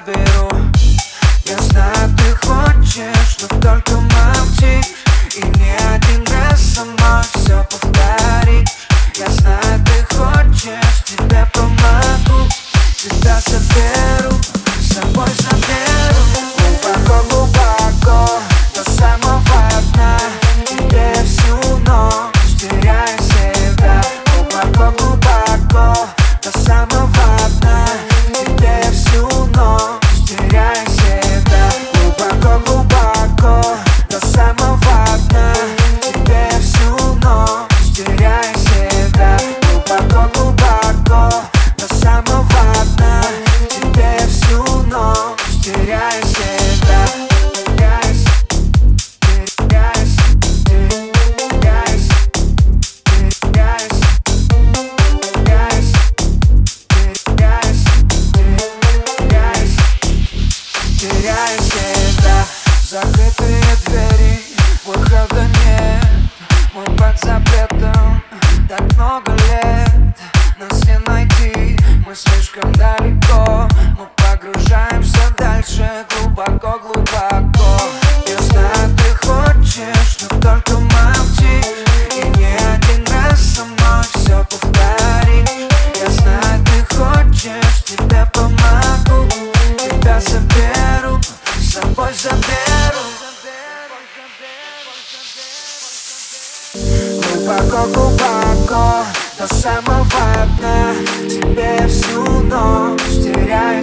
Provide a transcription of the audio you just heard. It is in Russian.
заберу. Я знаю, ты хочешь, но только молчи. И не один раз со мной все повторить. Я знаю, ты хочешь, тебе помогу. Тебя заберу, с собой заберу. Глубоко-глубоко, до самого дна. Тебе всю ночь теряю себя. Глубоко-глубоко, до самого дна. Тебе всю ночь теряю себя. Глубоко-глубоко, до самого дна. Тебе всю ночь теряю себя. Глубоко-глубоко, до самого дна. Тебе всю ночь теряю себя. Теряю себя. Закрытые двери, выхода нет. Мы под запретом так много лет. Нас не найти, мы слишком далеко. Мы погружаемся дальше, глубоко-глубоко. Я знаю, ты хочешь, но только молчи. И не один раз со мной все повторить. Я знаю, ты хочешь, тебе помогу. Тебя заберу, с собой заберу. Глубоко-глубоко, до самого дна. Тебе всю ночь теряю